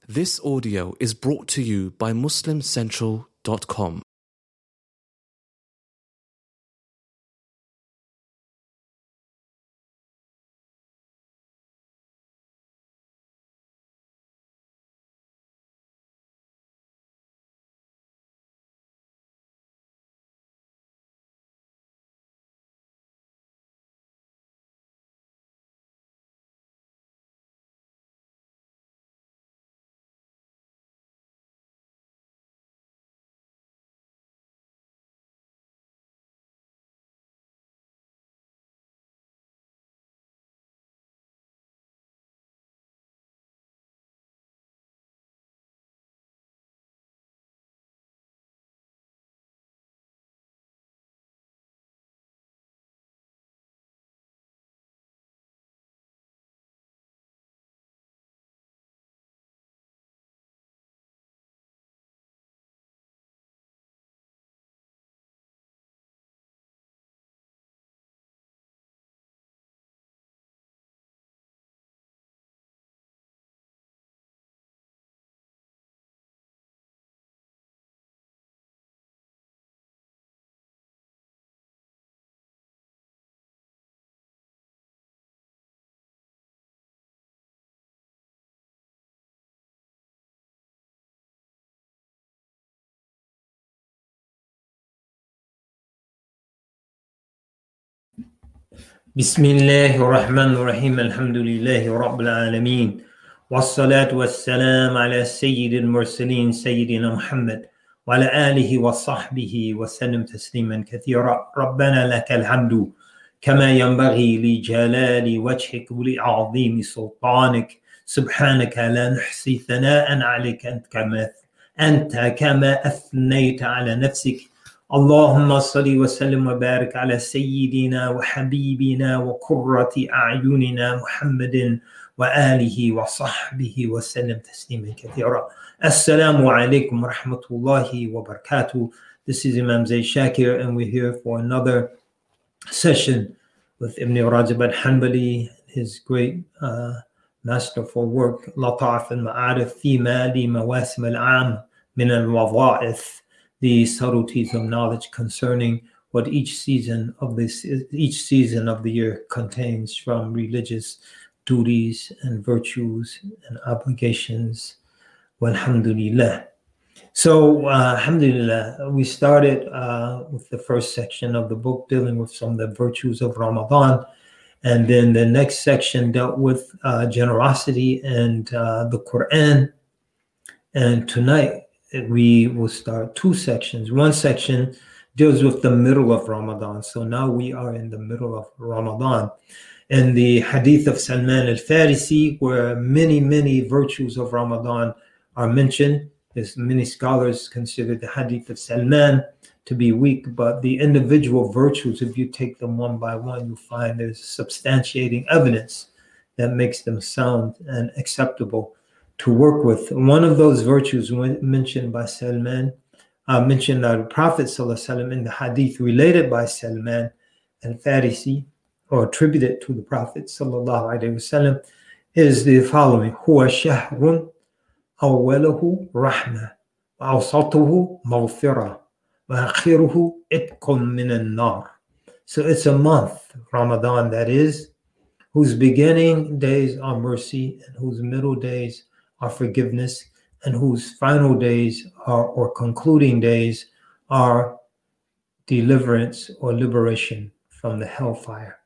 This audio is brought to you by MuslimCentral.com. بسم الله الرحمن الرحيم الحمد لله رب العالمين والصلاة والسلام على سيد المرسلين سيدنا محمد وعلى آله وصحبه وسلم تسليما كثيرا. ربنا لك الحمد كما ينبغي لجلال وجهك ولعظيم سلطانك، سبحانك لا نحصي ثناء عليك أنت كما أثنيت على نفسك. اللهم صل وسلم وبارك على سيدنا وحبيبنا وقرة أعيننا محمد وآله وصحبه وسلم تسليما كثيرا. Assalamu alaikum wa rahmatullahi wa barakatuh. This is Imam Zayd Shakir, and we're here for another session with Ibn Rajab al-Hanbali, his great masterful work, Lata'if al-Ma'arif fi Mali Mawasim al-Am min al-Wadha'if, the subtleties of knowledge concerning what each season of the year contains from religious duties and virtues and obligations. Walhamdulillah. So, alhamdulillah, we started with the first section of the book dealing with some of the virtues of Ramadan. And then the next section dealt with generosity and the Quran. And tonight, we will start two sections. One section deals with the middle of Ramadan. So now we are in the middle of Ramadan. And the hadith of Salman al-Farisi, where many virtues of Ramadan are mentioned. There's many scholars consider the hadith of Salman to be weak, but the individual virtues, if you take them one by one, you find there's substantiating evidence that makes them sound and acceptable to work with. One of those virtues mentioned by Salman, mentioned by the Prophet ﷺ in the hadith related by Salman al-Farisi, or attributed to the Prophet ﷺ, is the following: huwa shahrun awwaluhu rahmah wa awsatuhu maghfirah wa akhiruhu itqun min an-nar. So it's a month, Ramadan that is, whose beginning days are mercy and whose middle days are forgiveness, and whose final days or concluding days are deliverance or liberation from the hellfire.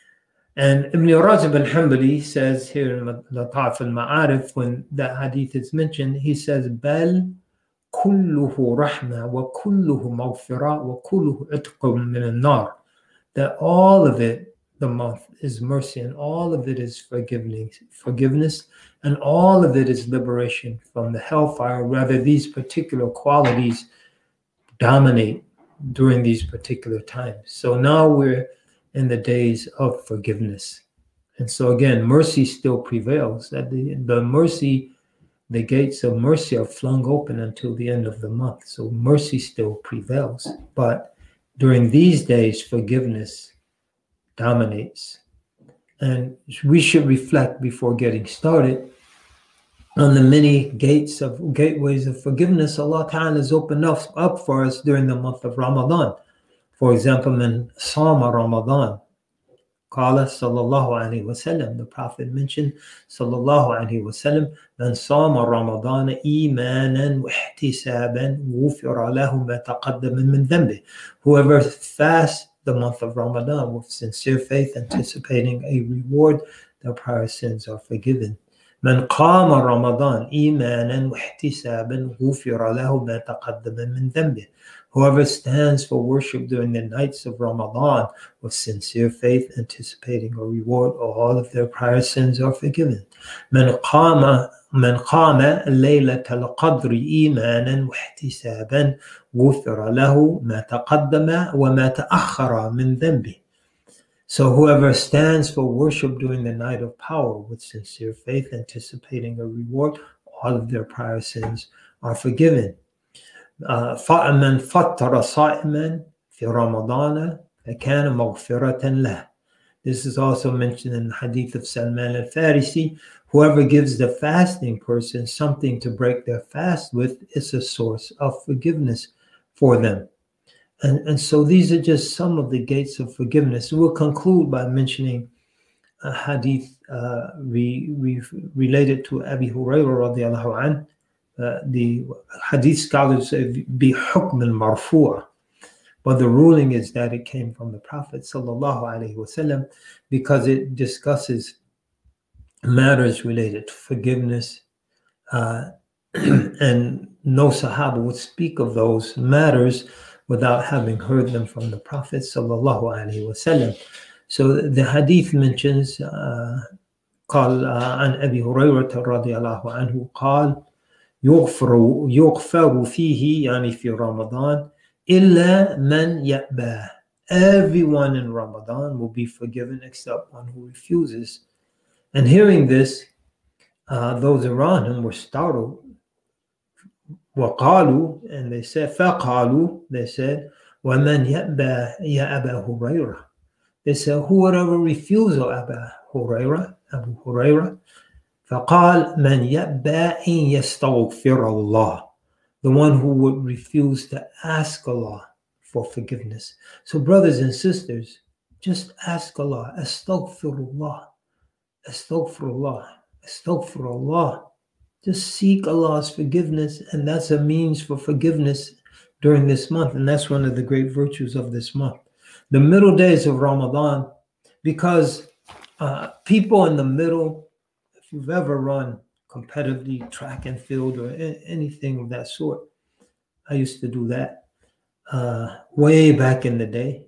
And Ibn Rajab al-Hanbali says here in Lata'if al-Ma'arif, when that hadith is mentioned, he says, Bal kulluhu rahma wa kulluhu maghfirah wa kulluhu itqum min an-nar. That all of it, the month, is mercy, and all of it is forgiveness, and all of it is liberation from the hellfire. Rather, these particular qualities dominate during these particular times. So now we're in the days of forgiveness. And so again, mercy still prevails. That the gates of mercy are flung open until the end of the month. So mercy still prevails. But during these days, forgiveness dominates. And we should reflect before getting started on the many gateways of forgiveness Allah Ta'ala has opened up for us during the month of Ramadan. For example, من صام رمضان قال صلى الله عليه وسلم, the Prophet mentioned صلى الله عليه وسلم, من صام رمضان إيمانا واحتسابا غفر له ما تقدم من ذنبه. Whoever fasts the month of Ramadan with sincere faith, anticipating a reward, their prior sins are forgiven. من قام رمضان إيمانا واحتسابا غفر له ما تقدم من ذنبه. Whoever stands for worship during the nights of Ramadan with sincere faith, anticipating a reward, all of their prior sins are forgiven. من قام ليلة القدر إيمانا واحتسابا غفر له ما تقدم وما تأخر من ذنبه. So whoever stands for worship during the night of power with sincere faith, anticipating a reward, all of their prior sins are forgiven. من فطر صائما في رمضان فكان مغفرة له. This is also mentioned in the hadith of Salman al-Farisi. Whoever gives the fasting person something to break their fast with is a source of forgiveness for them. And so these are just some of the gates of forgiveness. We'll conclude by mentioning a hadith related to Abi Hurairah radiallahu anhu. The hadith scholars say بِحُكْمٍ مَرْفُوعٍ, but the ruling is that it came from the Prophet sallallahu alaihi wasallam because it discusses matters related to forgiveness, and no Sahaba would speak of those matters without having heard them from the Prophet sallallahu alaihi wasallam. So the hadith mentions قال عن أبي هريرة رضي الله عنه قال يغفر فيه يعني في رمضان إلا من يأبى. Everyone in Ramadan will be forgiven except one who refuses. And hearing this, those around him were startled. وقالوا, and they said, فقالوا, they said, ومن يأبى يا أبا هريرة. They said, who would ever refuse أبا هريرة, Abu Hurairah? فقال من يأبى إن يستغفر الله. The one who would refuse to ask Allah for forgiveness. So brothers and sisters, just ask Allah, astaghfirullah, astaghfirullah, astaghfirullah. Just seek Allah's forgiveness, and that's a means for forgiveness during this month, and that's one of the great virtues of this month. The middle days of Ramadan, because people in the middle, if you've ever run competitively track and field or anything of that sort, I used to do that way back in the day.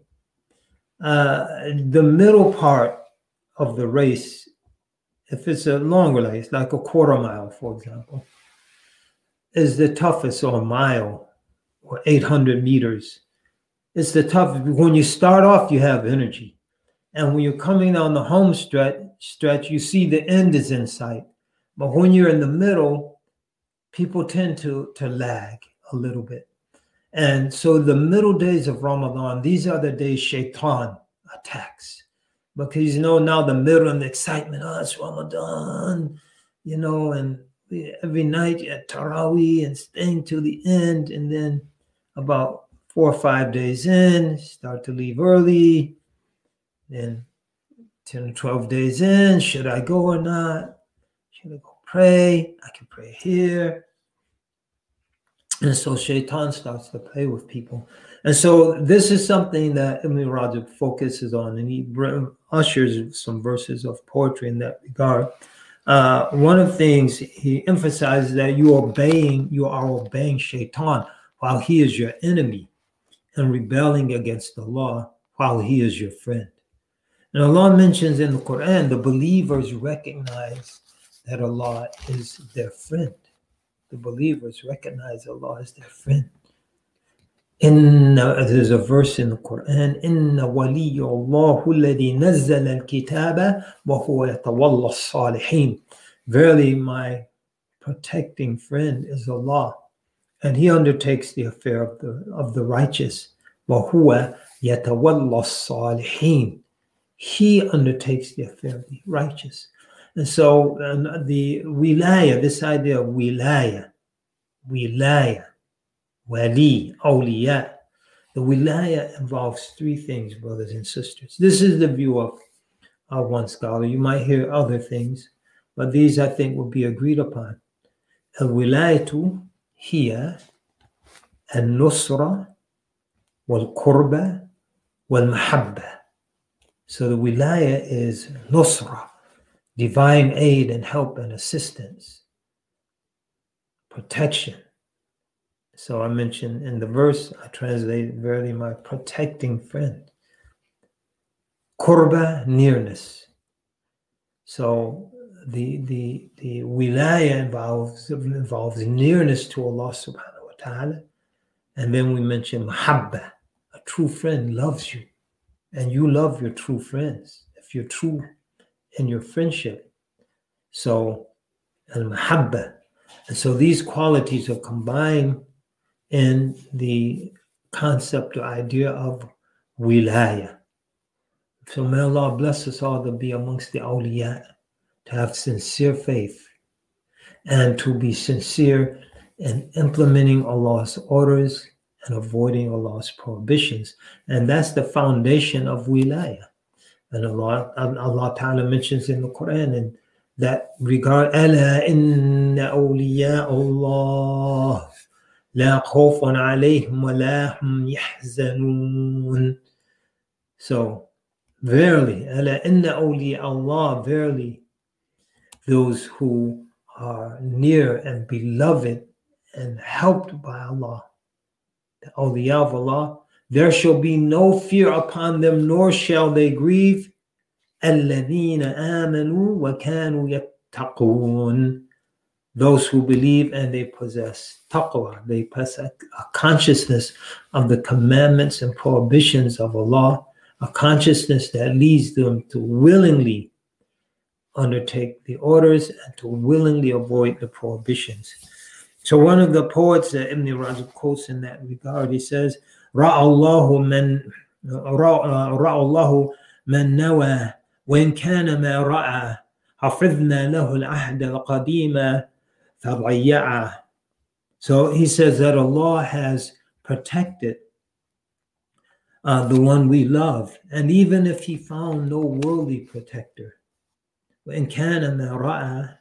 The middle part of the race, if it's a longer race, like a quarter mile, for example, is the toughest, or a mile, or 800 meters. It's the toughest. When you start off, you have energy. And when you're coming down the home stretch, you see the end is in sight. But when you're in the middle, people tend to lag a little bit. And so the middle days of Ramadan, these are the days Shaitan attacks. Because, now the middle and the excitement, it's Ramadan, and every night you had Taraweeh and staying till the end. And then about 4 or 5 days in, start to leave early. Then 10 or 12 days in, should I go or not? Should I go pray? I can pray here. And so Shaitan starts to play with people. And so this is something that Ibn Rajab focuses on, and he ushers some verses of poetry in that regard. One of the things he emphasizes that you are obeying Shaitan while he is your enemy, and rebelling against the law while he is your friend. And Allah mentions in the Quran, the believers recognize that Allah is their friend. The believers recognize Allah as their friend. There's a verse in the Quran, إِنَّ وَلِيَّ اللَّهُ الَّذِي نَزَّلَ الْكِتَابَ وَهُوَ يَتَوَلَّى الصَّالِحِينَ. Verily, my protecting friend is Allah, and He undertakes the affair of the righteous. وَهُوَ يَتَوَلَّى الصَّالِحِينَ. He undertakes the affair of the righteous. And so the wilaya, this idea of wilaya, wali, awliya, the wilaya involves three things, brothers and sisters. This is the view of one scholar. You might hear other things, but these I think will be agreed upon. Al-wilayatu hiya al-nusra wal-qurba wal-mahabba. So the wilaya is nusra, divine aid and help and assistance, protection. So I mentioned in the verse, I translated, verily my protecting friend. Qurba, nearness. So the wilaya involves nearness to Allah subhanahu wa ta'ala. And then we mention mahabba. A true friend loves you. And you love your true friends. If you're true in your friendship. So al-mahabba. And so these qualities are combined in the concept or idea of wilaya. So may Allah bless us all to be amongst the awliya, to have sincere faith, and to be sincere in implementing Allah's orders and avoiding Allah's prohibitions. And that's the foundation of wilaya. And Allah Ta'ala mentions in the Quran in that regard, Ala inna awliya Allah la khawfun alayhim wa la hum yahzanun. So, verily, Ala inna awliya Allah, verily, those who are near and beloved and helped by Allah, the awliya of Allah, there shall be no fear upon them, nor shall they grieve. الَّذِينَ آمَنُوا وَكَانُوا يَتَّقُونَ. Those who believe and they possess taqwa, they possess a consciousness of the commandments and prohibitions of Allah, a consciousness that leads them to willingly undertake the orders and to willingly avoid the prohibitions. So one of the poets that Ibn Rajab quotes in that regard, he says, Ra'allahu man nawa وإن كان ما رأى حفظنا له العهد القديم فضيعه. So he says that Allah has protected the one we love, and even if he found no worldly protector, وإن كان ما رأى,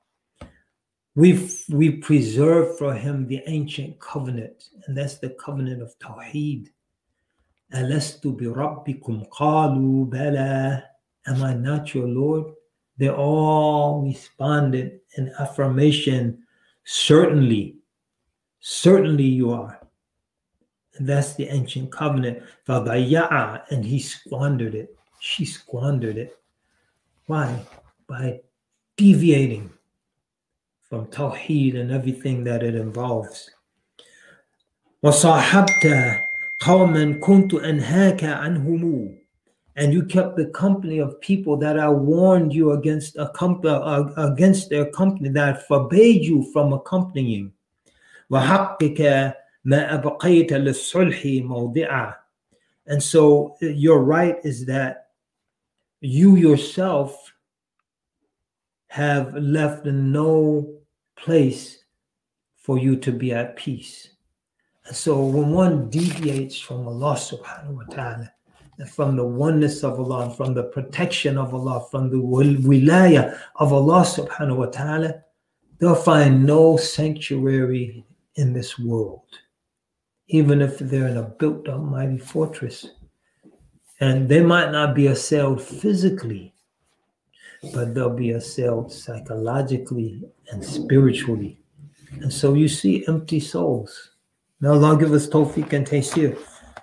we preserve for him the ancient covenant, and that's the covenant of Tawheed. ألست بربكم قالوا بلى. Am I not your Lord? They all responded in affirmation, certainly, certainly you are. And that's the ancient covenant. فَضَيَّعَ, and he squandered it. She squandered it. Why? By deviating from Tawheed and everything that it involves. وَصَاحَبْتَ قَوْمًا كُنْتُ أَنْهَاكَ عَنْهُمُ. And you kept the company of people that I warned you against their company, that I forbade you from accompanying. وَحَقِّكَ مَا أَبْقَيْتَ لِلصُّلْحِ مَوْضِعًا. And so your right is that you yourself have left no place for you to be at peace. And so when one deviates from Allah subhanahu wa ta'ala, from the oneness of Allah, from the protection of Allah, from the wilaya of Allah subhanahu wa ta'ala, they'll find no sanctuary in this world, even if they're in a built-up mighty fortress. And they might not be assailed physically, but they'll be assailed psychologically and spiritually. And so you see empty souls. May Allah give us tawfiq and taysir.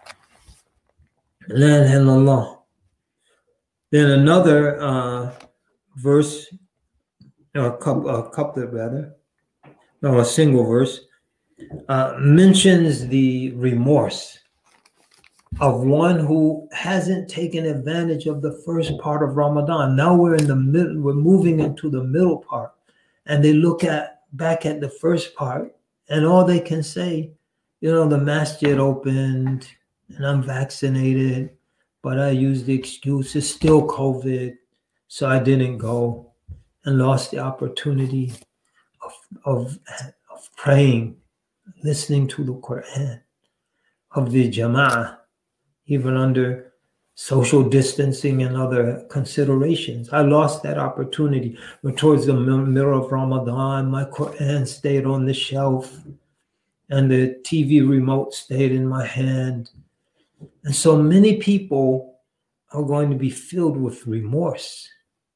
La ilaha illallah. Then another verse, or a couplet rather, or a single verse, mentions the remorse of one who hasn't taken advantage of the first part of Ramadan. Now we're in the middle, we're moving into the middle part, and they look back at the first part, and all they can say, the masjid opened, and I'm vaccinated, but I used the excuse, it's still COVID, so I didn't go. and lost the opportunity of praying, listening to the Quran, of the Jama'ah, even under social distancing and other considerations. I lost that opportunity. But towards the middle of Ramadan, my Quran stayed on the shelf and the TV remote stayed in my hand. And so many people are going to be filled with remorse.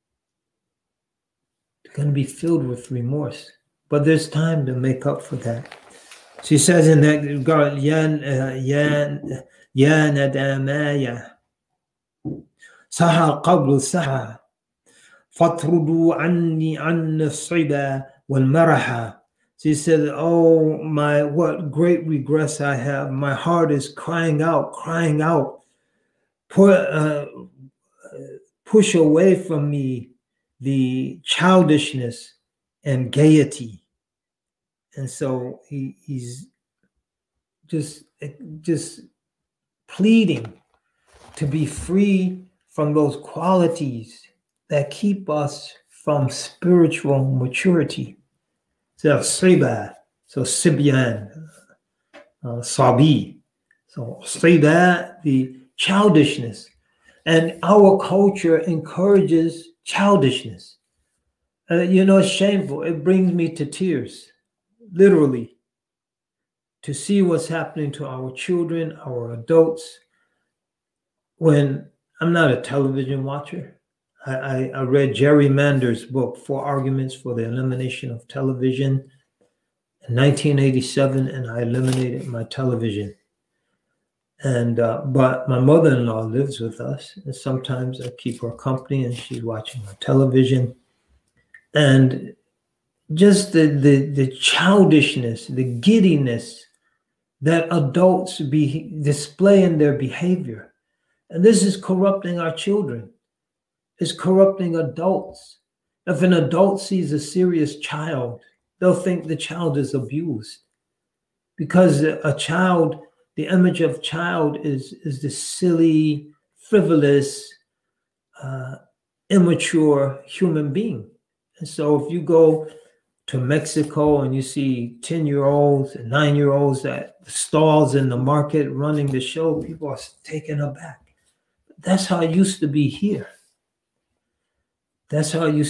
They're going to be filled with remorse. But there's time to make up for that. She says in that regard, Ya nadamaya saha qablu saha fatrudu anni anna siba wal maraha. She said, oh, what great regrets I have. My heart is crying out. Push away from me the childishness and gaiety. And so he's just pleading to be free from those qualities that keep us from spiritual maturity. So Siba, so Sibyan, Sabi. So Siba, the childishness. And our culture encourages childishness. It's shameful. It brings me to tears. Literally, to see what's happening to our children, our adults. When I'm not a television watcher, I read Jerry Mander's book, 4 Arguments for the Elimination of Television, in 1987, and I eliminated my television. And but my mother-in-law lives with us, and sometimes I keep her company, and she's watching my television. And just the childishness, the giddiness that adults display in their behavior. And this is corrupting our children. It's corrupting adults. If an adult sees a serious child, they'll think the child is abused. Because a child, the image of child is this silly, frivolous, immature human being. And so if you go to Mexico and you see 10-year-olds and 9-year-olds at the stalls in the market running the show, people are taken aback. That's how it used to be here. And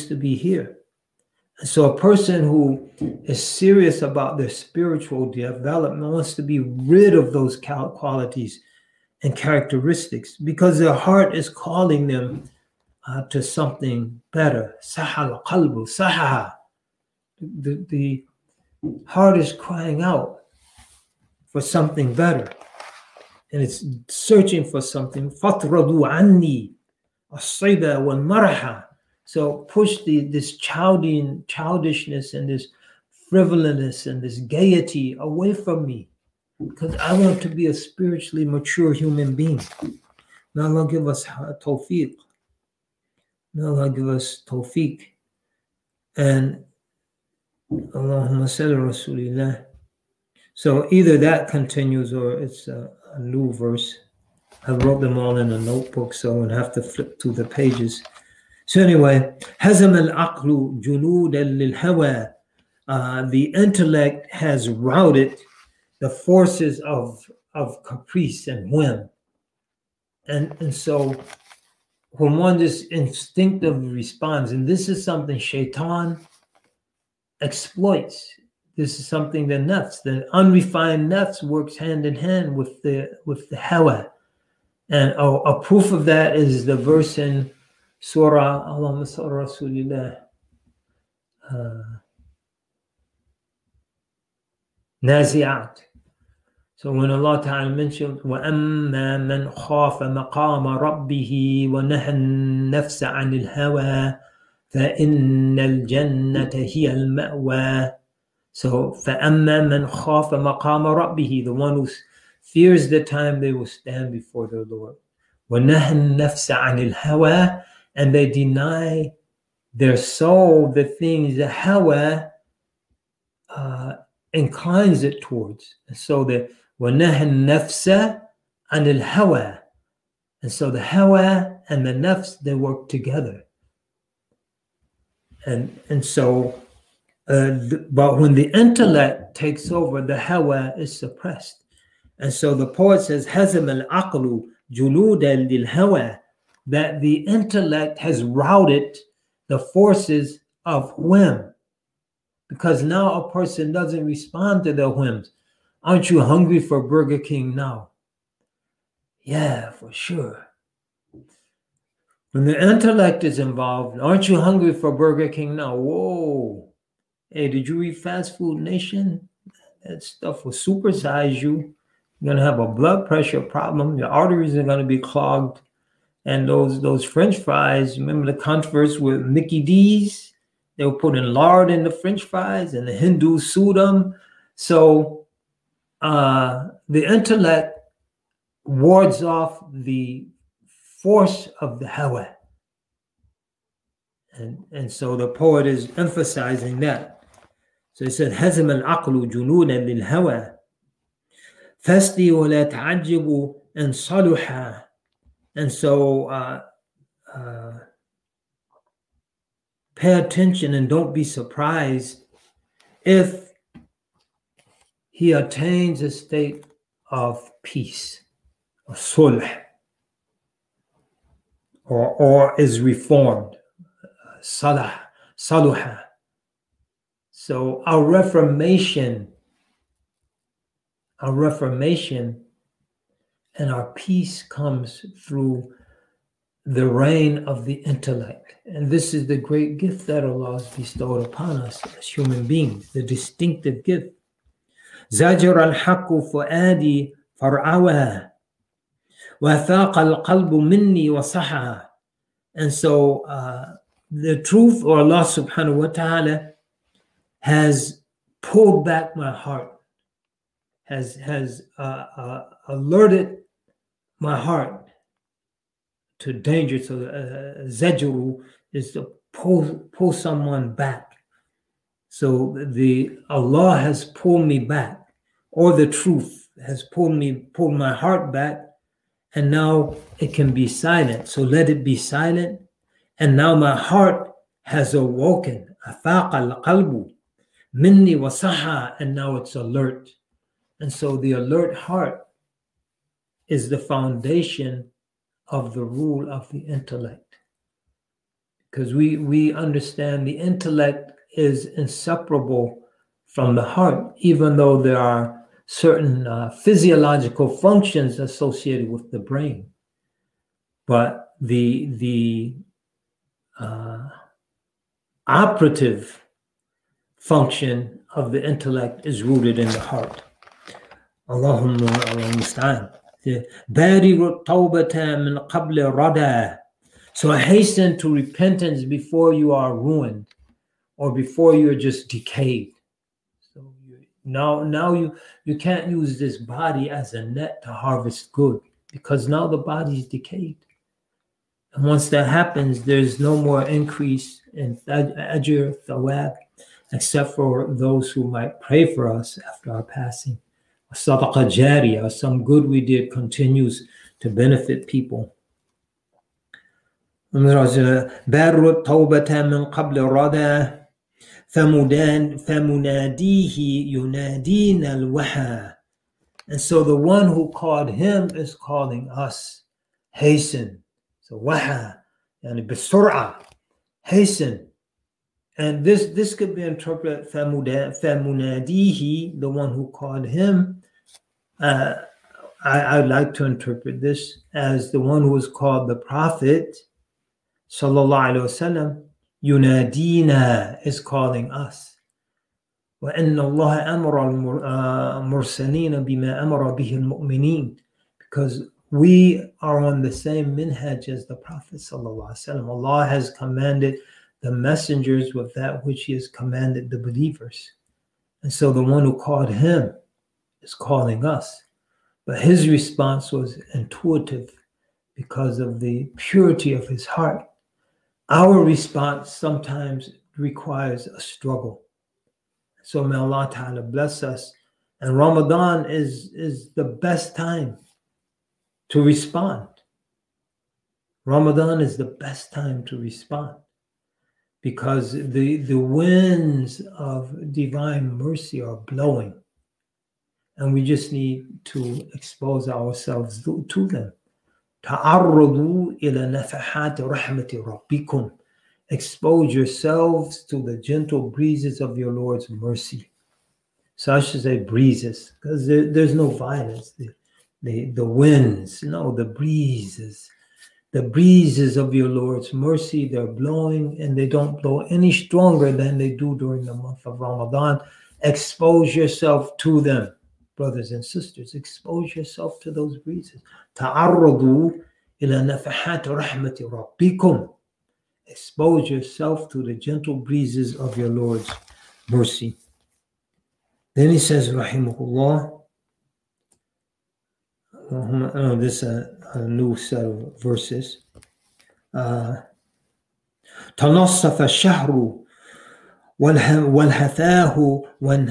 so a person who is serious about their spiritual development wants to be rid of those qualities and characteristics because their heart is calling them to something better. Saha al-qalbu, saha. The heart is crying out for something better, and it's searching for something. Fatradu anni as-siba wal maraha. So push this childishness and this frivolousness and this gaiety away from me, because I want to be a spiritually mature human being. May Allah give us tawfiq. May Allah give us tawfiq. And Allahumma salli Rasulillah. So either that continues or it's a new verse. I wrote them all in a notebook, so I would have to flip through the pages. So anyway, hazam al-aqlu junudan lil-hawa. The intellect has routed the forces of caprice and whim. And so when one just instinctively responds, and this is something shaitan exploits. This is something the unrefined nafs works hand in hand with the hawa. And a proof of that is the verse in Surah Allahumma salli Rasulillah Nazi'at. So when Allah Ta'ala mentioned وَأَمَّا مَنْ خَافَ مَقَامَ رَبِّهِ وَنَهَى النَّفْسَ عَنِ الْهَوَى فَإِنَّ الْجَنَّةَ هِيَ الْمَأْوَى. So فَأَمَّا مَنْ خَافَ مَقَامَ رَبِّهِ, the one who fears the time they will stand before their Lord. وَنَهَى النَّفْسَ عَنِ الْهَوَى, and they deny their soul the things the hawa inclines it towards. And so the وَنَهَى النَّفْسَ عَنِ الْهَوَى, and so the hawa and the nafs, they work together. And so, but when the intellect takes over, the hawa is suppressed. And so the poet says, Hazam al-aqlu juludan lil hawa, that the intellect has routed the forces of whim. Because now a person doesn't respond to their whims. Aren't you hungry for Burger King now? Yeah, for sure. When the intellect is involved, aren't you hungry for Burger King now? Whoa. Hey, did you read Fast Food Nation? That stuff will supersize you. You're gonna have a blood pressure problem. Your arteries are gonna be clogged. And those French fries, remember the controversy with Mickey D's? They were putting lard in the French fries, and the Hindus sued them. So the intellect wards off the force of the hawa. And so the poet is emphasizing that. So he said, هزم العقل جنودا للهوى فاستي ولا تعجب إن صلح. And so pay attention and don't be surprised if he attains a state of peace, of sulh, or is reformed, saluha. So our reformation and our peace comes through the reign of the intellect. And this is the great gift that Allah has bestowed upon us as human beings, the distinctive gift. زاجر الحق فؤادي فرعوها وثاق القلب مني وصحها. And so the truth, or Allah subhanahu wa ta'ala, has pulled back my heart, has alerted my heart to danger. So zajru is to pull someone back. So the Allah has pulled me back, or the truth has pulled my heart back, and now it can be silent. So let it be silent. And now my heart has awoken. أفاق القلب مني وصحى, and now it's alert. And so the alert heart is the foundation of the rule of the intellect. Because we understand the intellect is inseparable from the heart, even though there are certain physiological functions associated with the brain. But the operative function of the intellect is rooted in the heart. Allahumma al-musta'an. بادر التوبة من قبل الردى. So hasten to repentance before you are ruined, or before you're just decayed. So now you can't use this body as a net to harvest good, because now the body is decayed. And once that happens, there's no more increase in ajr, thawab, except for those who might pray for us after our passing. Sadaqa jariyah, some good we did continues to benefit people. بار التوبة من قبل الردى فمناديه ينادينا الوحى. And so the one who called him is calling us. Hasten. So waha, yani bisur'a, hasten. And this could be interpreted famunadihi, the one who called him. I'd like to interpret this as the one who is called the Prophet, sallallahu alaihi wasallam. Yunadina is calling us. وَإِنَّ اللَّهَ أَمَرَ الْمُرْسَلِينَ بِمَا أَمَرَ بِهِ الْمُؤْمِنِينَ. Because we are on the same minhaj as the Prophet sallallahu alaihi wasallam. Allah has commanded the messengers with that which he has commanded the believers. And so the one who called him is calling us. But his response was intuitive because of the purity of his heart. Our response sometimes requires a struggle. So may Allah Ta'ala bless us. And Ramadan is the best time to respond. Ramadan is the best time to respond. because the winds of divine mercy are blowing, and we just need to expose ourselves to them. تعرضوا إلى نفحات رحمة ربكم. Expose yourselves to the gentle breezes of your Lord's mercy. So I should say breezes, because there's no violence. The winds, no, the breezes. The breezes of your Lord's mercy, they're blowing, and they don't blow any stronger than they do during the month of Ramadan. Expose yourself to them, brothers and sisters. Expose yourself to those breezes. تعرضوا إلى نفحات رحمة ربكم. Expose yourself to the gentle breezes of your Lord's mercy. Then he says, Rahimahullah, this is a new set of verses. تنصف الشهر والهثاه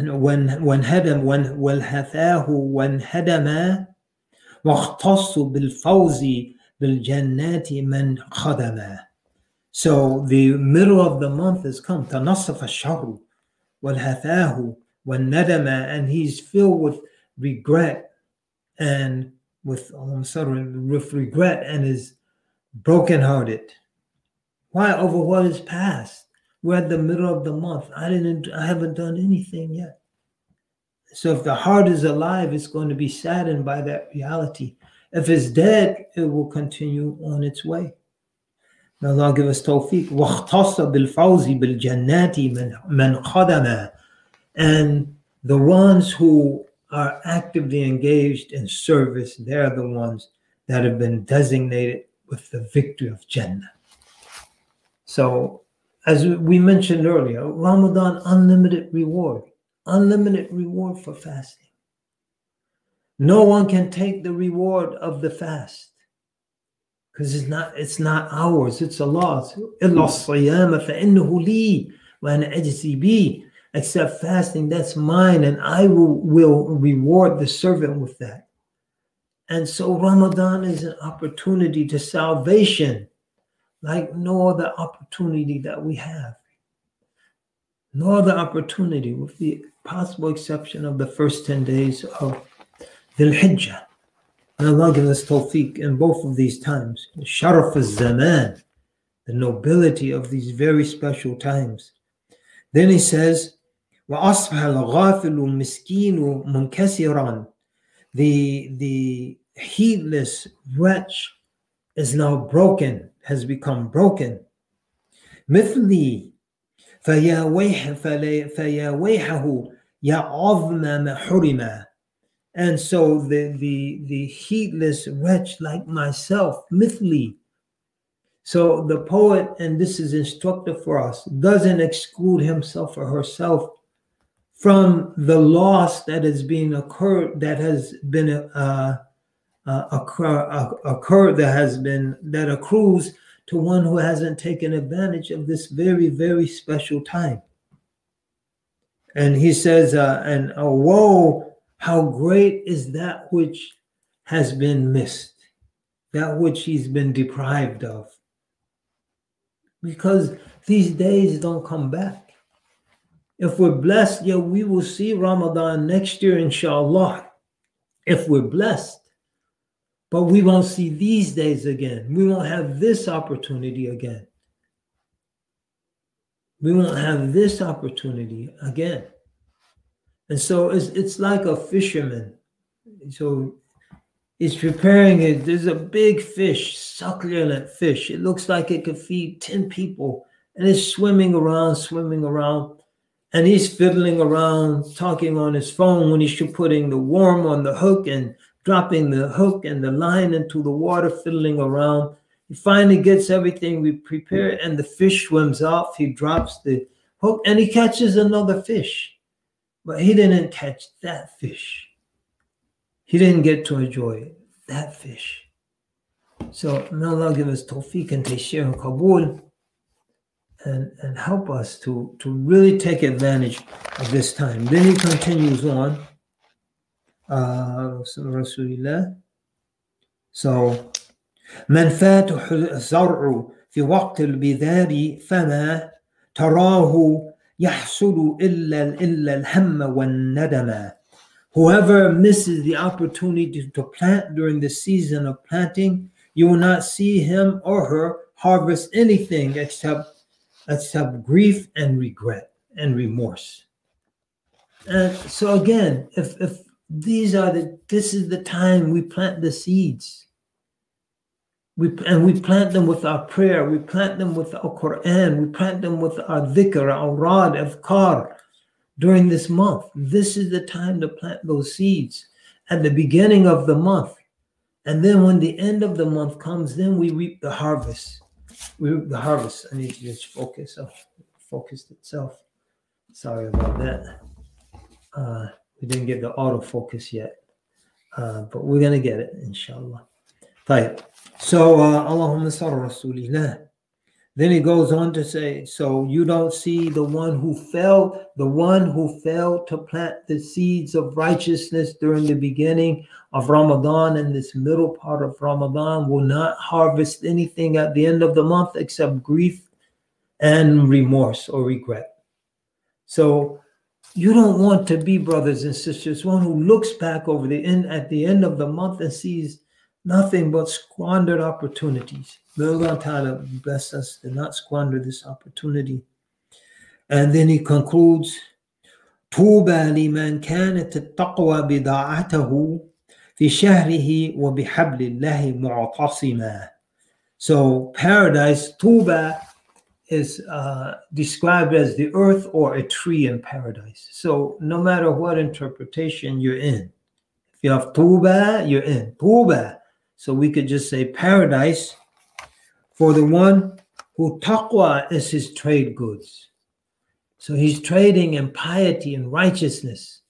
وانهدم واختص بالفوز بالجنات من خدم. So the middle of the month has come. تنصف الشهر والهثاه والندم, and he's filled with regret and with regret and is brokenhearted. Why? Over what is past. We're at the middle of the month. I haven't done anything yet. So if the heart is alive, it's going to be saddened by that reality. If it's dead, it will continue on its way. May Allah give us tawfiq. وَاخْتَصَّ بِالْفَوْزِ بِالْجَنَّاتِ مَنْ خَدَمَ. And the ones who are actively engaged in service, they're the ones that have been designated with the victory of Jannah. So, as we mentioned earlier, Ramadan, unlimited reward for fasting. No one can take the reward of the fast, because it's not ours, it's Allah's. إِلَّا الصِّيَامَ فَإِنَّهُ لِي وَأَنَا أَجْزِي بِهِ. Except fasting, that's mine, and I will reward the servant with that. And so Ramadan is an opportunity to salvation like no other opportunity that we have. No other opportunity, with the possible exception of the first 10 days of Dhul Hijjah. And Allah give us tawfiq in both of these times. Sharaf al-Zaman, the nobility of these very special times. Then he says, وَأَصْبَحَ الْغَافِلُ مِسْكِينُ مُنْكَسِرًا. The heedless wretch is now broken, has become broken. مِثْلِي فَيَا وَيْحَهُ يَا عَظْمَ مَا حُرِمَ. And so the heedless wretch like myself, mithli. So the poet, and this is instructive for us, doesn't exclude himself or herself from the loss that has been occurred, that has been that accrues to one who hasn't taken advantage of this very, very special time. And he says, and woe, how great is that which has been missed, that which he's been deprived of. Because these days don't come back. If we're blessed, we will see Ramadan next year, inshallah, if we're blessed. But we won't see these days again. We won't have this opportunity again. We won't have this opportunity again. And so it's like a fisherman. So he's preparing it. There's a big fish, succulent fish. It looks like it could feed 10 people. And it's swimming around. And he's fiddling around, talking on his phone when he should putting the worm on the hook and dropping the hook and the line into the water, fiddling around. He finally gets everything we prepared, and the fish swims off. He drops the hook and he catches another fish. But he didn't catch that fish. He didn't get to enjoy that fish. So may Allah give us tawfiq and tashir and qabul, and help us to really take advantage of this time. Then he continues on. Rasulullah. So, من فاته الزرع في وقت البذار فما تراه يحصل إلا الهم والندم. Whoever misses the opportunity to plant during the season of planting, you will not see him or her harvest anything except grief and regret and remorse. And so again, if this is the time we plant the seeds. We plant them with our prayer. We plant them with our Quran. We plant them with our dhikr, our rad, afkar during this month. This is the time to plant those seeds at the beginning of the month. And then when the end of the month comes, then we reap the harvest. We reap the harvest. I need to just focus. Oh, focused itself. Sorry about that. We didn't get the autofocus yet. But we're going to get it, inshallah. Right. So, Allahumma salli Rasulillah. Then he goes on to say, so you don't see the one who failed to plant the seeds of righteousness during the beginning of Ramadan and this middle part of Ramadan will not harvest anything at the end of the month except grief and remorse or regret. So you don't want to be, brothers and sisters, one who looks back over at the end of the month and sees nothing but squandered opportunities. May Allah Ta'ala bless us to not squander this opportunity. And then he concludes, طوبى لمن كانت التقوى بضاعته في شهره وبحبل الله معتصما. So paradise, طوبى, is described as the earth or a tree in paradise. So no matter what interpretation you're in, if you have طوبى, you're in طوبى. So we could just say paradise for the one who taqwa is his trade goods. So he's trading in piety and righteousness.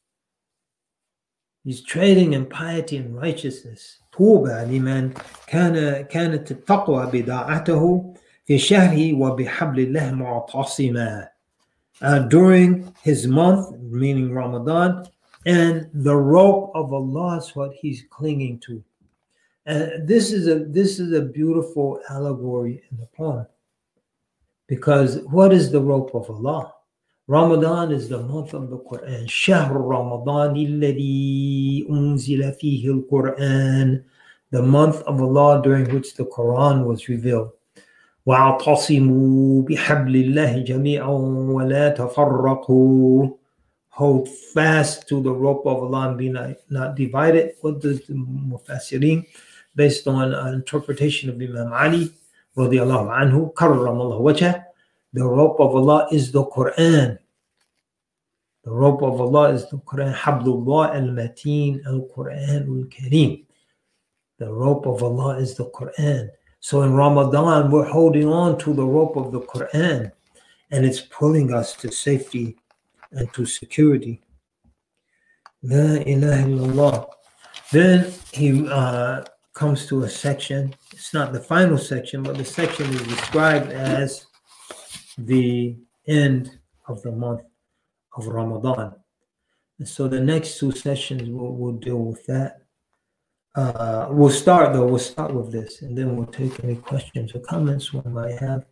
He's trading in piety and righteousness. طوبى لمن كانت التقوى بضاعته في شهره وبحبل الله معتصما. During his month, meaning Ramadan, and the rope of Allah is what he's clinging to. And this is a beautiful allegory in the poem, because what is the rope of Allah? Ramadan is the month of the Quran. شهر رمضان الذي أنزل فيه القرآن, the month of Allah during which the Quran was revealed. وَاعْتَصِمُوا بِحَبْلِ اللَّهِ جَمِيعًا وَلَا تَفَرَّقُوا. Hold fast to the rope of Allah and be not divided. What does the Mufassirin, based on an interpretation of Imam Ali radiallahu anhu, karramallahu wajhah, the rope of Allah is the Quran. The rope of Allah is the Quran. Hablullah al-Mateen al-Quran al-Kareem. The rope of Allah is the Quran. So in Ramadan, we're holding on to the rope of the Quran, and it's pulling us to safety and to security. La ilaha illallah. Then he comes to a section. It's not the final section, but the section is described as the end of the month of Ramadan. And so the next two sessions we'll deal with that. We'll start with this, and then we'll take any questions or comments one might have.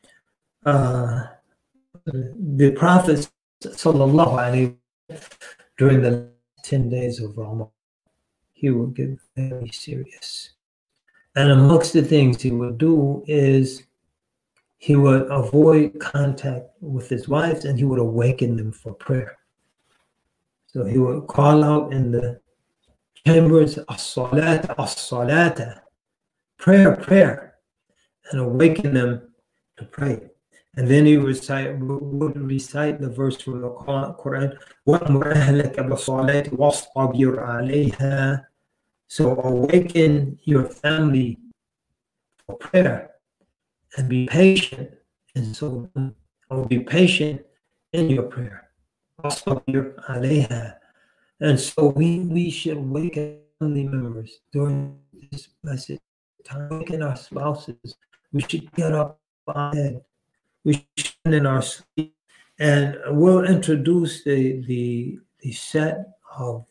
The Prophet sallallahu alaihi wasallam, during the 10 days of Ramadan, he would get very serious. And amongst the things he would do is he would avoid contact with his wives, and he would awaken them for prayer. So he would call out in the chambers, as-salat, as-salata, prayer, prayer, and awaken them to pray. And then he would recite the verse from the Quran, وَأْمُرْ أَهْلَكَ بِالصَّلَاةِ وَاصْطَبِرْ عَلَيْهَا. So awaken your family for prayer and be patient. And so be patient in your prayer. وَاصْطَبِرْ عَلَيْهَا. And so we should awaken family members during this blessed time. Awaken our spouses. We should get up out of bed. We should in our sleep, and we'll introduce the set of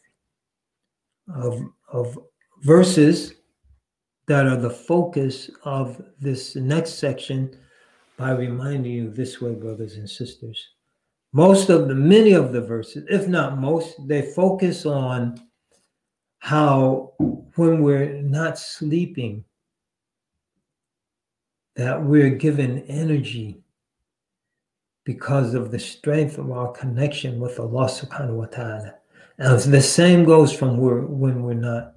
verses that are the focus of this next section by reminding you this way, brothers and sisters. Many of the verses, if not most, they focus on how when we're not sleeping, that we're given energy because of the strength of our connection with Allah subhanahu wa ta'ala. And the same goes from when we're not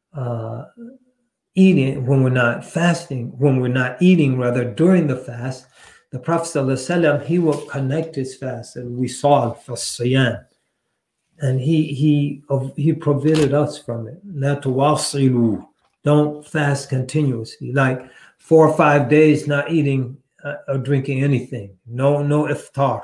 eating, when we're not fasting, when we're not eating, rather, during the fast. The Prophet ﷺ, he will connect his fast, and we saw for Siyam. And he prohibited us from it. La tuwasilu, don't fast continuously, like 4 or 5 days not eating or drinking anything. No iftar.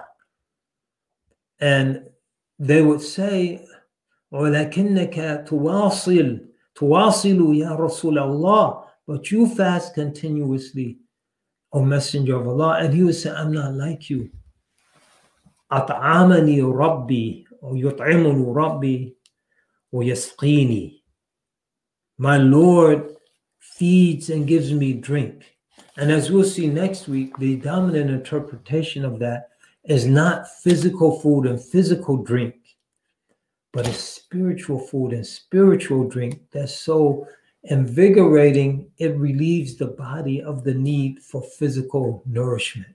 And they would say, وَلَكِنَّكَ تُوَاصِلُ يَا رَسُولَ اللَّهِ, but you fast continuously, O Messenger of Allah. And he would say, I'm not like you. أَطْعَمَنِي رَبِّي وَيُطْعِمُنُ رَبِّي وَيَسْقِينِي. My Lord feeds and gives me drink. And as we'll see next week, the dominant interpretation of that is not physical food and physical drink, but a spiritual food and spiritual drink that's so invigorating, it relieves the body of the need for physical nourishment.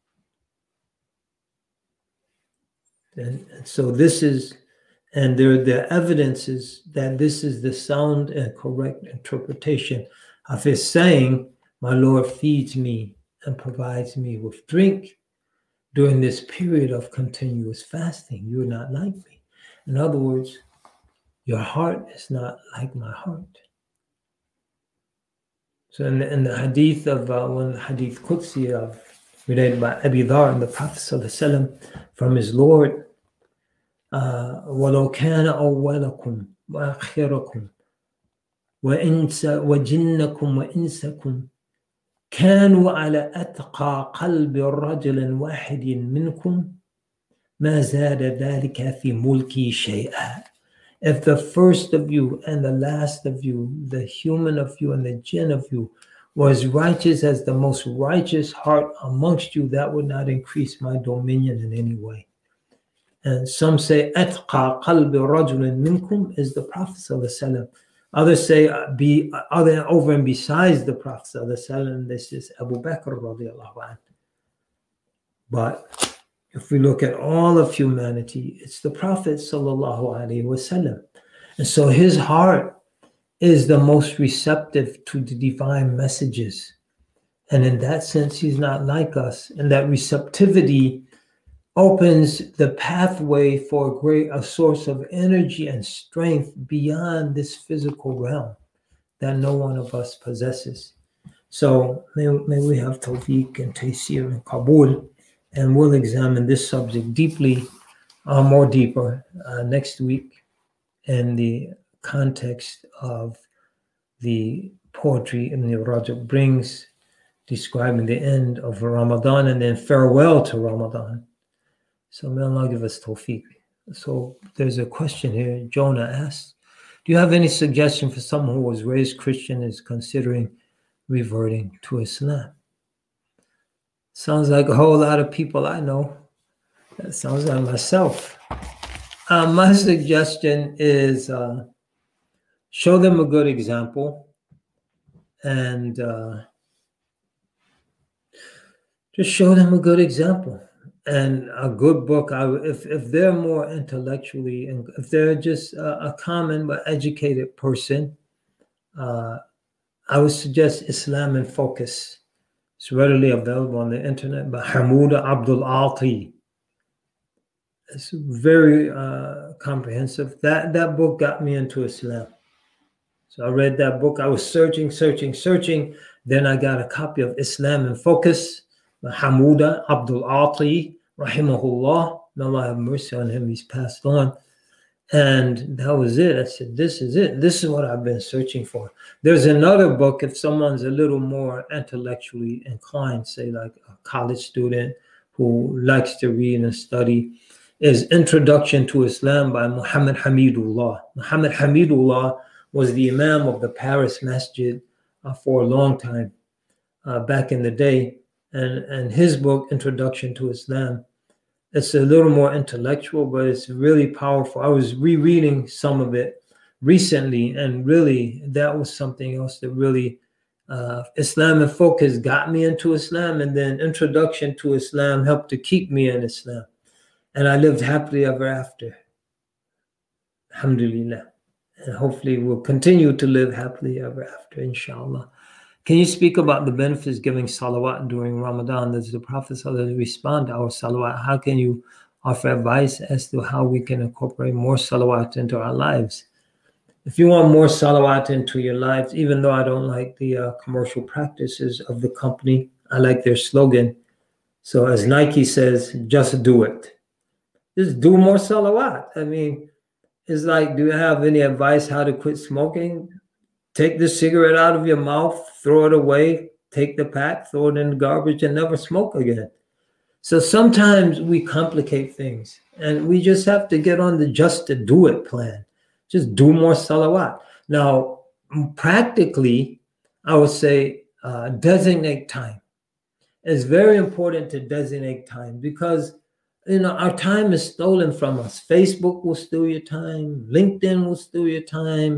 And so this is, and there are evidences that this is the sound and correct interpretation of his saying, my Lord feeds me and provides me with drink during this period of continuous fasting. You're not like me. In other words, your heart is not like my heart. So in the hadith of one hadith Qudsi of related by Abi Dhar and the Prophet ﷺ from his Lord, وَلَوْ كَانَ أَوَّلَكُمْ وَآخِرَكُمْ وَجِنَّكُمْ وَإِنسَكُمْ كانوا على أتقى قلب رجل واحد منكم ما زاد ذلك في ملكي شيئا. If the first of you and the last of you, the human of you and the jinn of you, was righteous as the most righteous heart amongst you, that would not increase my dominion in any way. And some say أتقى قلب رجل منكم is the Prophet sallallahu alaihi wasallam. Others say other over and besides the Prophet sallallahu alaihi wasallam, this is Abu Bakr radiallahu anhu. But if we look at all of humanity, it's the Prophet sallallahu alaihi wasallam. And so his heart is the most receptive to the divine messages. And in that sense, he's not like us. And that receptivity opens the pathway for a source of energy and strength beyond this physical realm that no one of us possesses. So may we have tawfiq and taysir and qabul, and we'll examine this subject deeply, more deeper next week in the context of the poetry Ibn Rajab brings, describing the end of Ramadan and then farewell to Ramadan. So may Allah give us tawfiq. So there's a question here. Jonah asks, do you have any suggestion for someone who was raised Christian and is considering reverting to Islam? Sounds like a whole lot of people I know. That sounds like myself. My suggestion is show them a good example and just show them a good example. And a good book, if they're more intellectually, and if they're just a common but educated person, I would suggest Islam in Focus. It's readily available on the internet by Hamouda Abdul Ati. It's very comprehensive. That book got me into Islam. So I read that book. I was searching. Then I got a copy of Islam in Focus. Hamouda Abdul Ati, rahimahullah. May Allah have mercy on him. He's passed on. And that was it. I said, this is it. This is what I've been searching for. There's another book, if someone's a little more intellectually inclined, say like a college student who likes to read and study, is Introduction to Islam by Muhammad Hamidullah. Muhammad Hamidullah was the Imam of the Paris Masjid for a long time back in the day. and his book, Introduction to Islam. It's a little more intellectual, but it's really powerful. I was rereading some of it recently, and really that was something else that really Islam in Focus got me into Islam, and then Introduction to Islam helped to keep me in Islam. And I lived happily ever after. Alhamdulillah. And hopefully we'll continue to live happily ever after, inshallah. Can you speak about the benefits giving salawat during Ramadan? Does the Prophet respond to our salawat? How can you offer advice as to how we can incorporate more salawat into our lives? If you want more salawat into your lives, even though I don't like the commercial practices of the company, I like their slogan. So as Nike says, just do it. Just do more salawat. I mean, it's like, do you have any advice how to quit smoking? Take the cigarette out of your mouth, throw it away, take the pack, throw it in the garbage, and never smoke again. So sometimes we complicate things, and we just have to get on the just to do it plan. Just do more salawat. Now, practically, I would say designate time. It's very important to designate time because our time is stolen from us. Facebook will steal your time. LinkedIn will steal your time.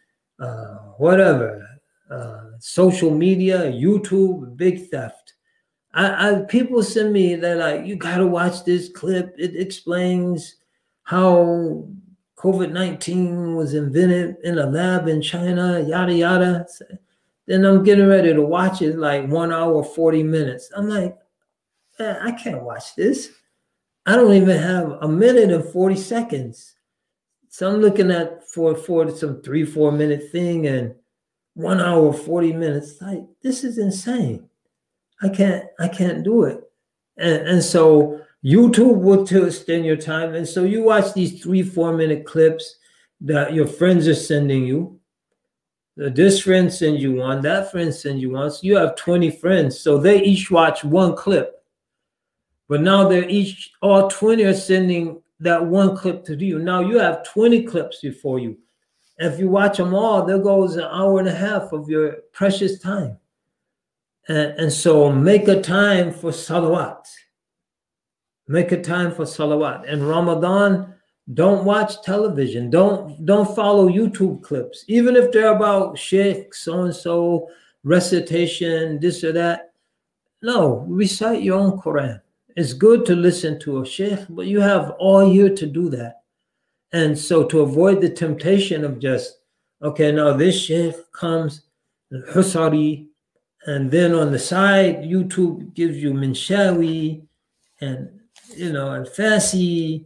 Whatever, social media, YouTube, big theft. People send me, they're like, you got to watch this clip. It explains how COVID-19 was invented in a lab in China, yada, yada. Then I'm getting ready to watch it, like 1 hour, 40 minutes. I'm like, I can't watch this. I don't even have a minute and 40 seconds. So I'm looking at for some 3-4 minute thing and 1 hour, 40 minutes. Like, this is insane. I can't do it. And so YouTube will extend your time. And so you watch these 3-4 minute clips that your friends are sending you. This friend sends you one, that friend sends you one. So you have 20 friends. So they each watch one clip. But now all 20 are sending that one clip to you. Now you have 20 clips before you. If you watch them all, there goes an hour and a half of your precious time. And so make a time for salawat. Make a time for salawat. In Ramadan, don't watch television. Don't follow YouTube clips. Even if they're about sheikh, so-and-so, recitation, this or that. No, recite your own Quran. It's good to listen to a sheikh, but you have all year to do that. And so to avoid the temptation of just, okay, now this sheikh comes, Husari, and then on the side, YouTube gives you Minshawi and, Al-Fasi,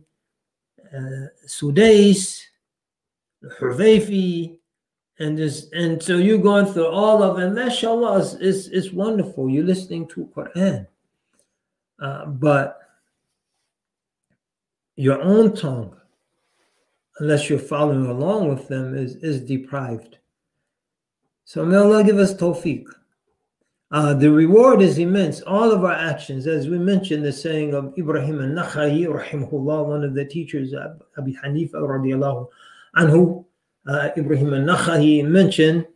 Sudais, Hurvaifi, and so you're going through all of it. Mashallah, it's wonderful. You're listening to Quran. But your own tongue, unless you're following along with them, is deprived. So may Allah give us tawfiq. The reward is immense. All of our actions, as we mentioned, the saying of Ibrahim al-Nakhai, rahimahullah, one of the teachers of Abi Hanifa, radiallahu anhu, Ibrahim al-Nakhai mentioned,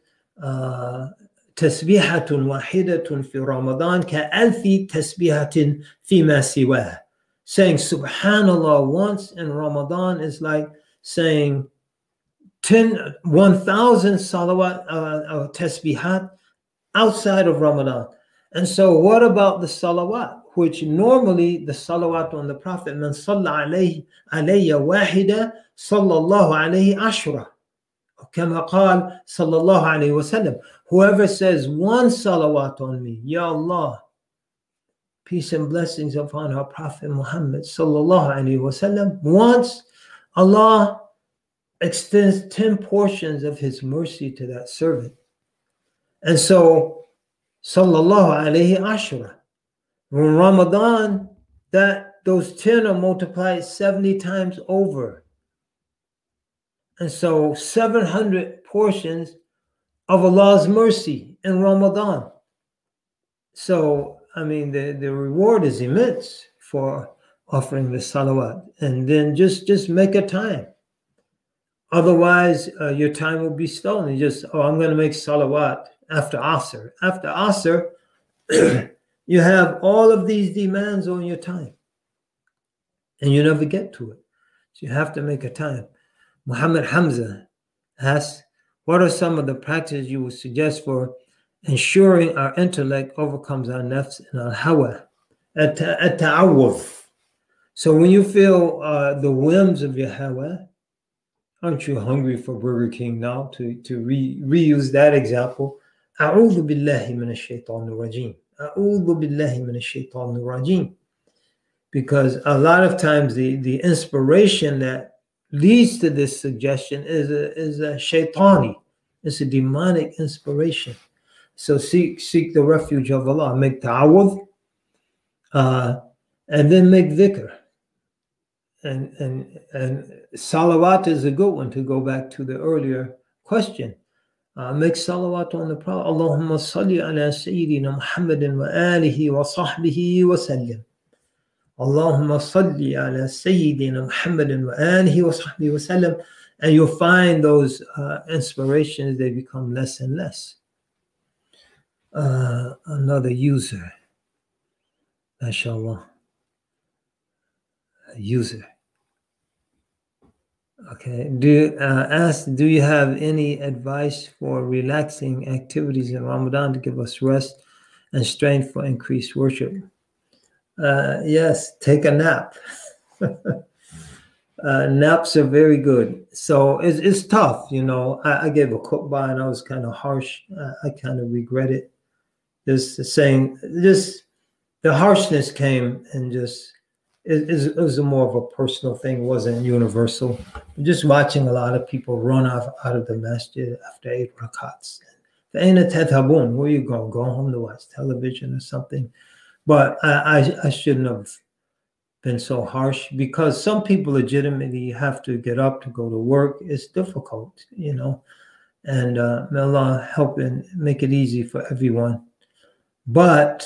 تسبيحة واحدة في رمضان كألف تسبيحة فيما سواه. Saying Subhanallah once in Ramadan is like saying 1,000 salawat tasbihat outside of Ramadan. And so what about the salawat, which normally the salawat on the Prophet, man salla alayya wahida sallallahu alayhi ashra. كما قال صلى الله عليه وسلم. Whoever says one salawat on me, Ya Allah, peace and blessings upon our Prophet Muhammad sallallahu alaihi wasallam, once, Allah extends 10 portions of his mercy to that servant. And so sallallahu alaihi ashra. When Ramadan, those 10 are multiplied 70 times over. And so 700 portions of Allah's mercy in Ramadan. So, I mean, the reward is immense for offering the salawat. And then just make a time. Otherwise, your time will be stolen. I'm going to make salawat after Asr. After Asr, You have all of these demands on your time, and you never get to it. So you have to make a time. Muhammad Hamza asks, what are some of the practices you would suggest for ensuring our intellect overcomes our nafs and our hawa? At-ta'awwuf. So when you feel the whims of your hawa, aren't you hungry for Burger King now? To reuse that example, أعوذ بالله من الشيطان الرجيم. أعوذ بالله من الشيطان الرجيم. Because a lot of times the inspiration that leads to this suggestion is a shaitani. It's a demonic inspiration. So seek the refuge of Allah. Make ta'awudh, and then make dhikr. And salawat is a good one, to go back to the earlier question. Make salawat on the Prophet. Allahumma salli ala Sayyidina Muhammadin wa alihi wa sahbihi wa sallim. Allahumma salli ala Sayyidina Muhammadin wa alihi wa sahbihi wa sallam. And you'll find those inspirations, they become less and less. Another user, mashallah, a user. Okay, do you have any advice for relaxing activities in Ramadan to give us rest and strength for increased worship? Yes, take a nap. Naps are very good. So it's tough, you know. I gave a khutbah and I was kind of harsh. I kind of regret it. The harshness came and it was more of a personal thing. It wasn't universal. Just watching a lot of people run out of the masjid after 8 rakats. Where are you going? Go home to watch television or something. But I shouldn't have been so harsh, because some people legitimately have to get up to go to work. It's difficult, you know. And may Allah help and make it easy for everyone. But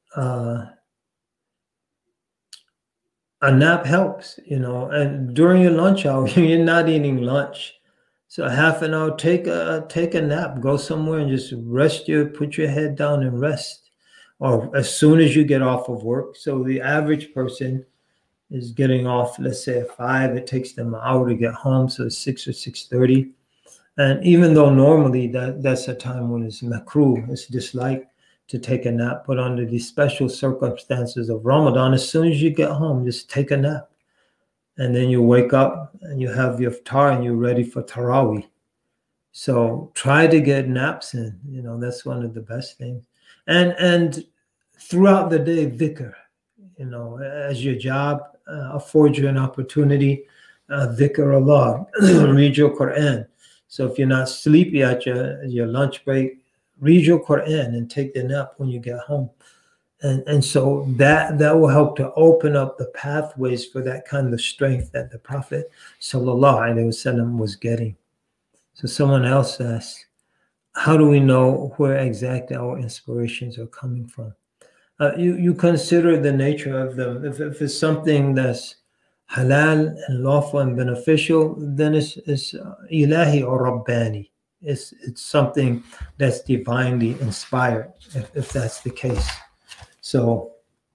a nap helps, you know. And during your lunch hour, you're not eating lunch, so half an hour, take a nap, go somewhere and just put your head down and rest, or as soon as you get off of work. So the average person is getting off, let's say at 5, it takes them an hour to get home, so it's 6 or 6:30. And even though normally that's a time when it's makruh, it's disliked to take a nap, but under the special circumstances of Ramadan, as soon as you get home, just take a nap. And then you wake up and you have your iftar and you're ready for Taraweeh. So try to get naps in, you know, that's one of the best things. And throughout the day, dhikr, you know, as your job affords you an opportunity, dhikr Allah, read your Quran. So if you're not sleepy at your lunch break, read your Quran and take the nap when you get home. And so that will help to open up the pathways for that kind of strength that the Prophet sallallahu alaihi wasallam was getting. So someone else asked, how do we know where exactly our inspirations are coming from? You consider the nature of them. If it's something that's halal and lawful and beneficial, then it's ilahi or rabbani. It's something that's divinely inspired, if that's the case. So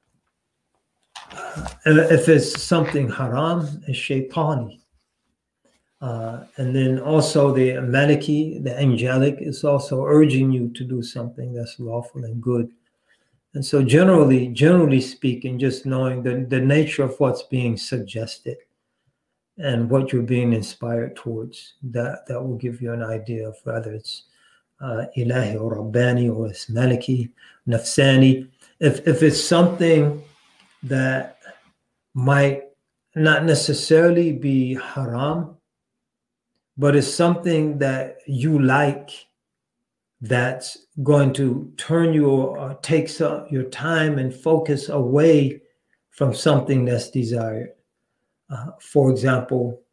if it's something haram, it's shaitani. And then also the maliki, the angelic, is also urging you to do something that's lawful and good. And so generally speaking, just knowing the nature of what's being suggested and what you're being inspired towards, that will give you an idea of whether it's ilahi or rabbani, or it's maliki, nafsani. If it's something that might not necessarily be haram, but it's something that you like, that's going to turn you or take your time and focus away from something that's desired. For example,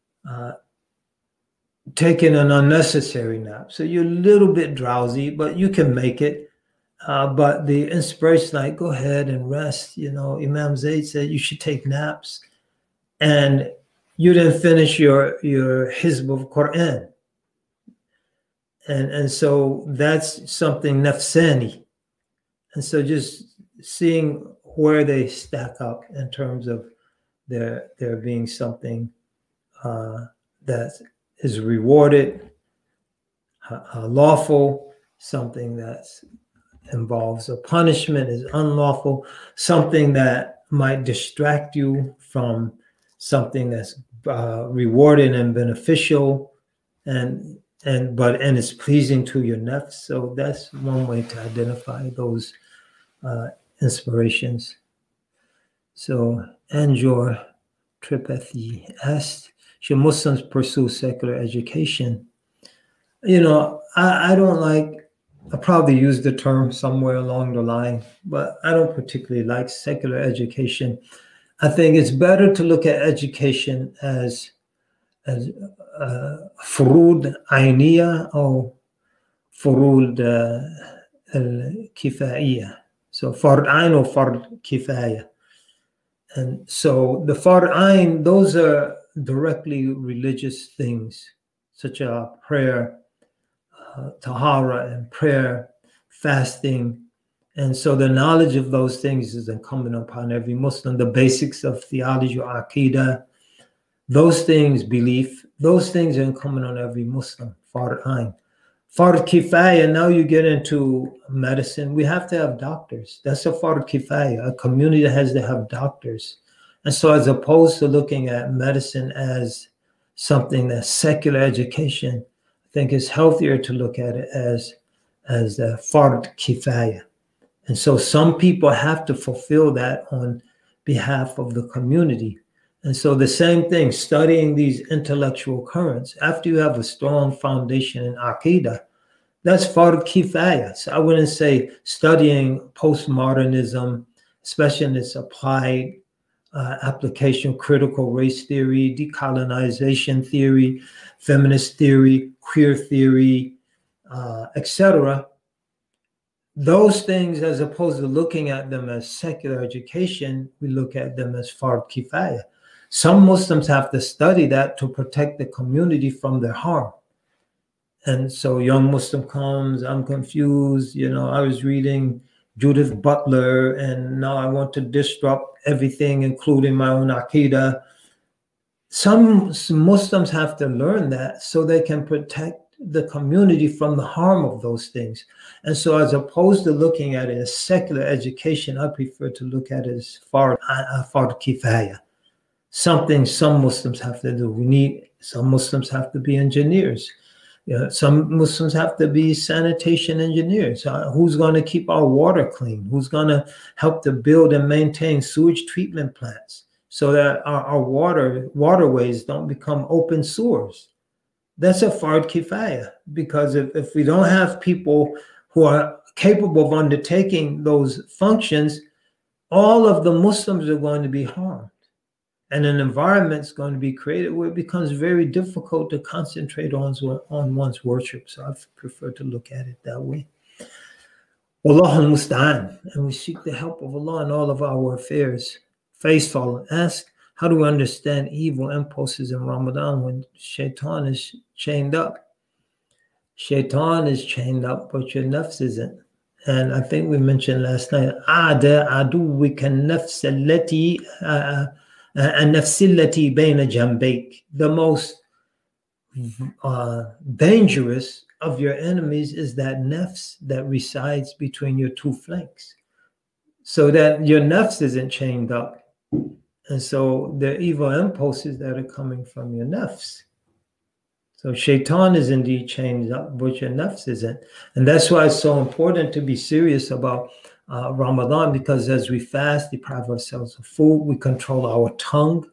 taking an unnecessary nap. So you're a little bit drowsy, but you can make it. But the inspiration, like, go ahead and rest. You know, Imam Zayd said you should take naps. And you didn't finish your hizb of Quran. And so that's something nafsani. And so just seeing where they stack up in terms of there being something that is rewarded, lawful, something that involves a punishment is unlawful, something that might distract you from something that's rewarding and beneficial, and it's pleasing to your nafs. So that's one way to identify those inspirations. So Anjor Tripathi asked, should Muslims pursue secular education? I don't like, I probably used the term somewhere along the line, but I don't particularly like secular education. I think it's better to look at education as furud ainiya or furud al-kifaiya. So fard ain or fard kifaya. And so the fard ain, those are directly religious things, such as prayer, tahara and prayer, fasting. And so the knowledge of those things is incumbent upon every Muslim. The basics of theology or aqidah, those things, belief, those things are incumbent on every Muslim. Fard ain. Fard kifaya, now you get into medicine. We have to have doctors. That's a fard kifaya. A community has to have doctors. And so as opposed to looking at medicine as something that's secular education, I think it's healthier to look at it as a fard kifaya. And so some people have to fulfill that on behalf of the community. And so the same thing, studying these intellectual currents, after you have a strong foundation in Aqidah, that's fard kifaya. So I wouldn't say studying postmodernism, especially in its applied application, critical race theory, decolonization theory, feminist theory, queer theory, etc. Those things, as opposed to looking at them as secular education, we look at them as fard kifaya. Some Muslims have to study that to protect the community from their harm. And so young Muslim comes, I'm confused, I was reading Judith Butler, and now I want to disrupt everything, including my own Aqidah. Some Muslims have to learn that so they can protect the community from the harm of those things. And so as opposed to looking at it as secular education, I prefer to look at it as fard kifaya. Something some Muslims have to do. Some Muslims have to be engineers. Some Muslims have to be sanitation engineers. Who's going to keep our water clean? Who's going to help to build and maintain sewage treatment plants so that our waterways don't become open sewers? That's a fard kifaya, because if we don't have people who are capable of undertaking those functions, all of the Muslims are going to be harmed. And an environment is going to be created where it becomes very difficult to concentrate on one's worship. So I prefer to look at it that way. Wallahu al-musta'an. And we seek the help of Allah in all of our affairs. Faisal asked, how do we understand evil impulses in Ramadan when shaitan is chained up? Shaitan is chained up, but your nafs isn't. And I think we mentioned last night, Ada aduwika nafs allati النفسillati bayna jambayk. The most dangerous of your enemies is that nafs that resides between your two flanks, so that your nafs isn't chained up. And so the evil impulses that are coming from your nafs. So shaitan is indeed chained up, but your nafs isn't. And that's why it's so important to be serious about Ramadan, because as we fast, deprive ourselves of food, we control our tongue.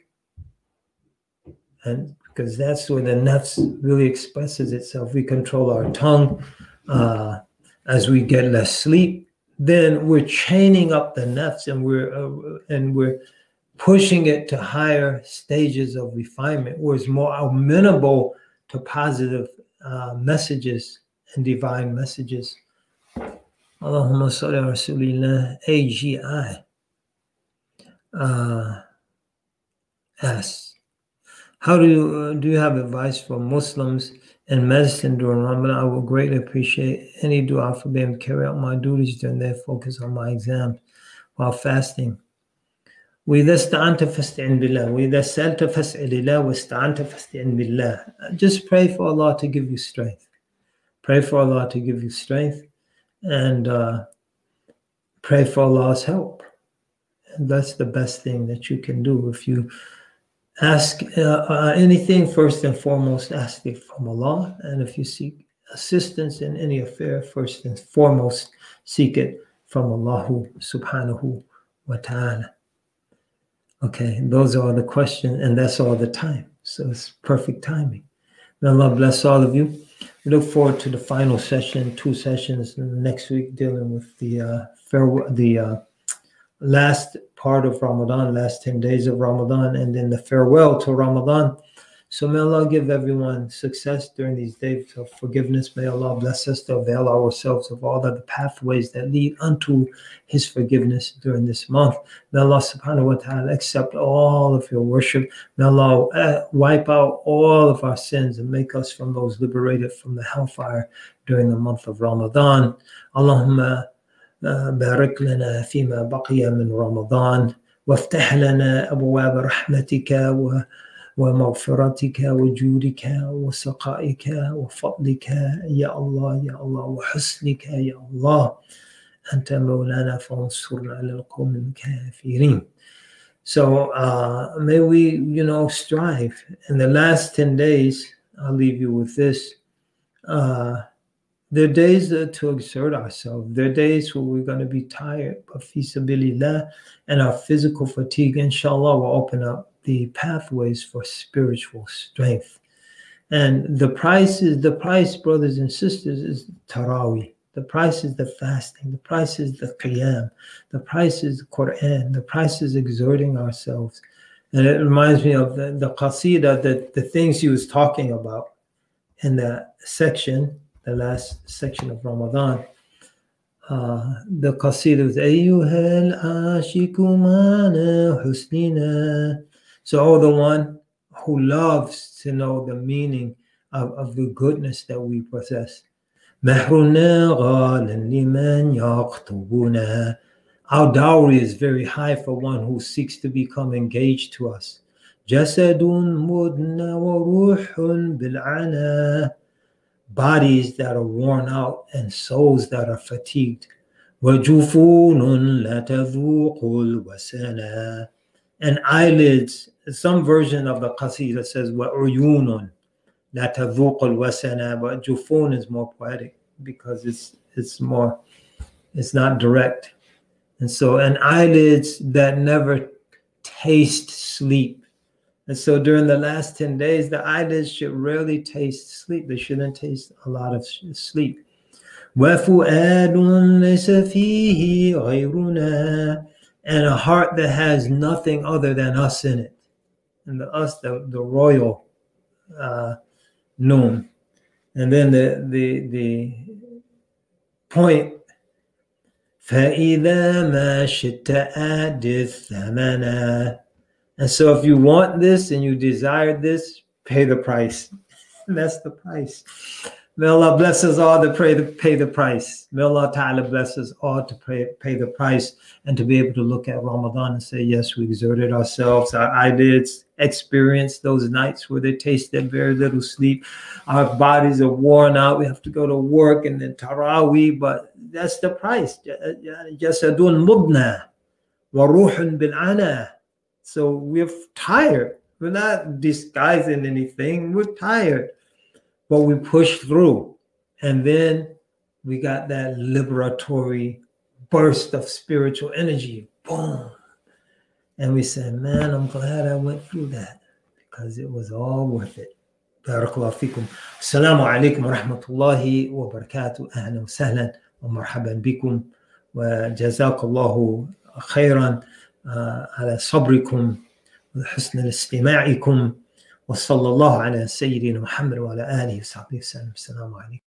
And because that's where the nafs really expresses itself. We control our tongue. As we get less sleep, then we're chaining up the nafs, and we're pushing it to higher stages of refinement, where it's more amenable to positive messages and divine messages. Allahumma salli ala Rasulillah. AGI asks, how do you have advice for Muslims in medicine during Ramadan? I would greatly appreciate any dua for them to carry out my duties during their focus on my exams. while fasting. وإذا استعنت فاستعن بالله وإذا سألت فاسأل الله واستعنت فاستعن بالله. Just pray for Allah to give you strength. Pray for Allah to give you strength and pray for Allah's help. And that's the best thing that you can do. If you ask anything, first and foremost, ask it from Allah. And if you seek assistance in any affair, first and foremost, seek it from Allah subhanahu wa ta'ala. Okay, those are all the questions, and that's all the time. So it's perfect timing. May Allah bless all of you. We look forward to the final session, 2 sessions next week, dealing with the last part of Ramadan, last 10 days of Ramadan, and then the farewell to Ramadan. So may Allah give everyone success during these days of forgiveness. May Allah bless us to avail ourselves of all of the pathways that lead unto His forgiveness during this month. May Allah subhanahu wa ta'ala accept all of your worship. May Allah wipe out all of our sins and make us from those liberated from the hellfire during the month of Ramadan. Allahumma barik lana fima baqiya min Ramadan وافتح لنا أبواب رحمتك ومغفرتك وجودك وسقائك وفضلك يا الله يا الله وحسنك يا الله أنت مولانا فانصرنا على القوم الكافرين. So may we, strive. In the last 10 days, I'll leave you with this. There are days to exert ourselves. There are days where we're going to be tired, but fi sabilillah, and our physical fatigue, inshallah, will open up the pathways for spiritual strength. And the price, brothers and sisters, is Taraweeh. The price is the fasting. The price is the Qiyam. The price is the Quran. The price is exerting ourselves. And it reminds me of the Qasidah, the things he was talking about in that section, the last section of Ramadan. The Qasidah was Ayyuhal Ashiku Mana Husnina. So, the one who loves to know the meaning of the goodness that we possess. Our dowry is very high for one who seeks to become engaged to us. Bodies that are worn out and souls that are fatigued. And eyelids, some version of the Qasidah says, وَعُيُونٌ لَا تَذُوقُ الْوَسَنَا, but jufun is more poetic because it's not direct. And so, and eyelids that never taste sleep. And so during the last 10 days, the eyelids should rarely taste sleep. They shouldn't taste a lot of sleep. وَفُؤَادٌ لَيْسَ فِيهِ غَيْرُنَا, and a heart that has nothing other than us in it. And the royal noon. And then the point, فَإِذَا مَا شِئْتَ أَدِثْ ثَمَنًا. And so if you want this and you desire this, pay the price. That's the price. May Allah bless us all to pay the price. May Allah Ta'ala bless us all to pay the price and to be able to look at Ramadan and say, yes, we exerted ourselves. Our eyelids experienced those nights where they tasted very little sleep. Our bodies are worn out. We have to go to work and then Taraweeh, but that's the price. Jasadun mudna wa ruhun bil'ana. So we're tired. We're not disguising anything. We're tired. But we push through. And then we got that liberatory burst of spiritual energy. Boom. And we said, man, I'm glad I went through that because it was all worth it. Barakallahu fikum. Assalamu alaikum wa rahmatullahi wa barakatuh. Ahlan wa sahlan wa marhaban bikum. Wa jazakallahu khairan ala sabrikum wa husn al-istima'ikum. وصلى الله على سيدنا محمد وعلى آله وصحبه وسلم. السلام عليكم.